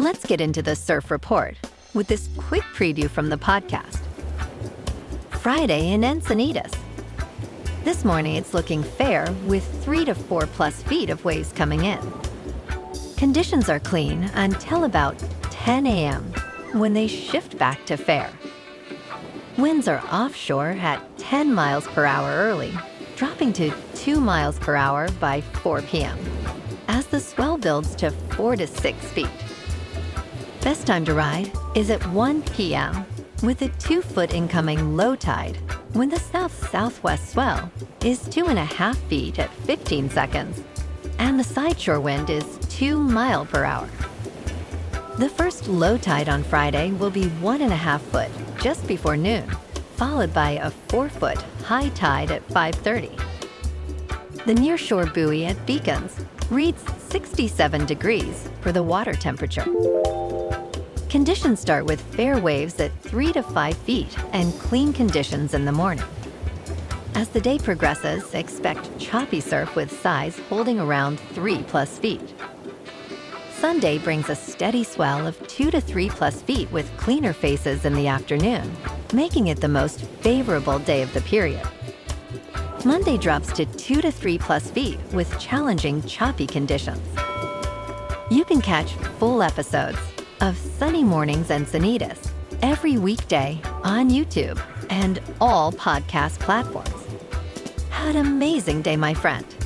Let's get into the surf report with this quick preview from the podcast. Friday in Encinitas. This morning it's looking fair with 3 to 4 plus feet of waves coming in. Conditions are clean until about 10 a.m. when they shift back to fair. Winds are offshore at 10 miles per hour early, dropping to 2 miles per hour by 4 p.m. as the swell builds to 4 to 6 feet. Best time to ride is at 1 p.m. with a 2-foot incoming low tide when the south-southwest swell is 2.5 feet at 15 seconds and the sideshore wind is 2 miles per hour. The first low tide on Friday will be 1.5 foot just before noon, followed by a 4-foot high tide at 5:30. The nearshore buoy at Beacons reads 67 degrees for the water temperature. Conditions start with fair waves at 3 to 5 feet and clean conditions in the morning. As the day progresses, expect choppy surf with size holding around 3 plus feet. Sunday brings a steady swell of 2 to 3 plus feet with cleaner faces in the afternoon, making it the most favorable day of the period. Monday drops to 2 to 3 plus feet with challenging choppy conditions. You can catch full episodes of Sunny Mornings Encinitas every weekday on YouTube and all podcast platforms. Have an amazing day, my friend.